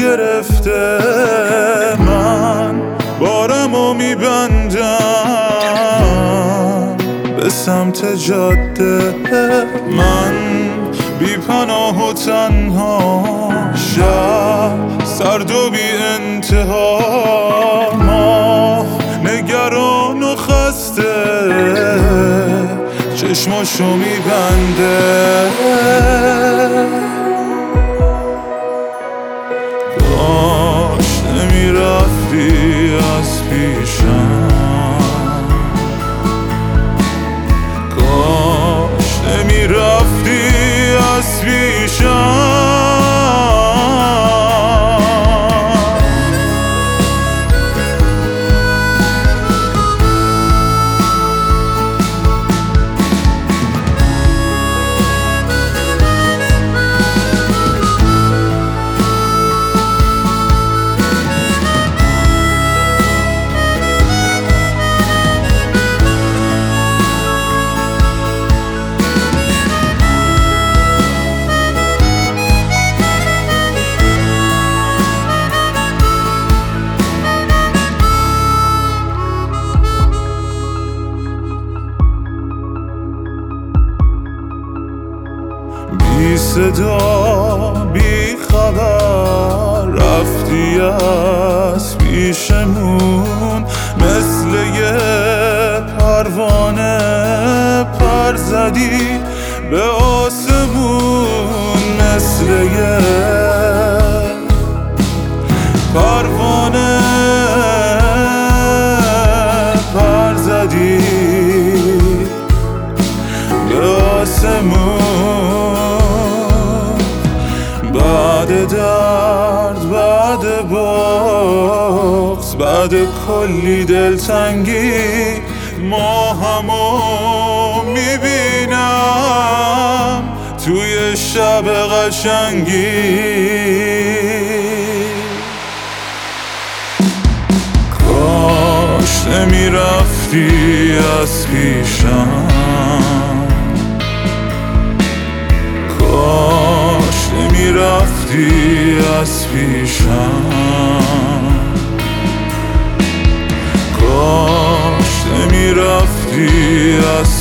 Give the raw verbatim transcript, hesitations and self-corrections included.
گرفته. من بارمو میبندم به سمت جاده، من بی پناه و تنها، شب سرد و بی انتها، ما نگران و خسته، چشماشو میبنده. کاش نمیرفتی از پیشم، کاش نمیرفتی از پیشم. بی صدا بی خبر رفتی از پیشمون، مثل یه پروانه پر زدی به آسمون، مثل یه پروانه پر زدی به آسمون. بعد درد، بعد بغض، بعد کلی دلتنگی، ما همو میبینم توی شب قشنگی. کاش نمیرفتی از پیشم، کاش نمیرفتی از پیشم، کاش نمیرفتی از